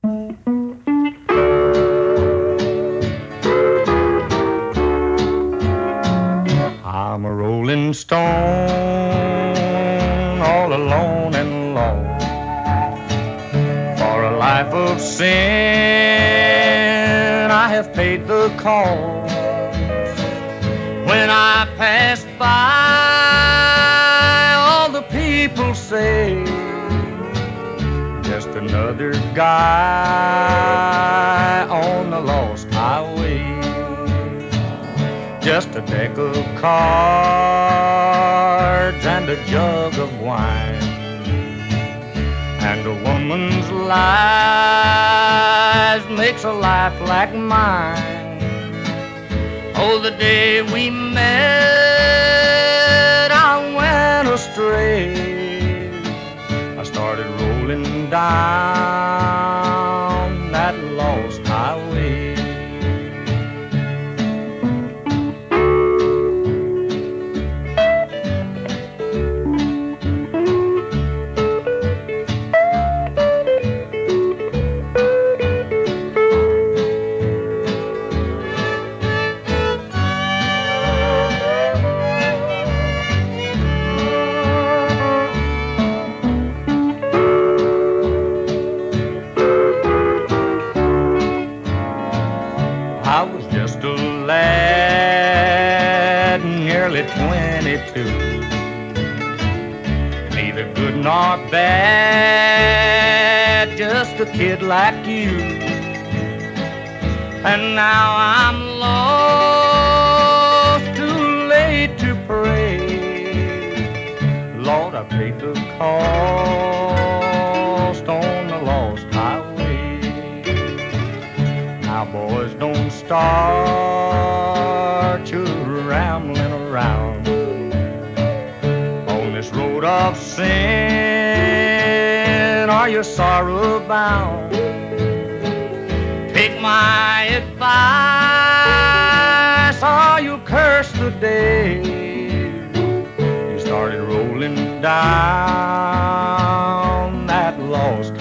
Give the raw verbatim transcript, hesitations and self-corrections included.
I'm a rolling stone, all alone and lost. For a life of sin, I have paid the cost. When I pass by, all the people say, just another guy on the lost highway. Just a deck of cards and a jug of wine, and a woman's lies makes a life like mine. Oh, the day we met, I went astray. I started rolling down that lost highway. I was just a lad, nearly twenty-two, neither good nor bad, just a kid like you. And now I'm lost, too late to pray. Lord, I paid the cost on the lost highway. Now, boys, don't start you rambling around on this road of sin, or you're sorrow bound. Take my advice, or you'll curse the day you started rolling down that lost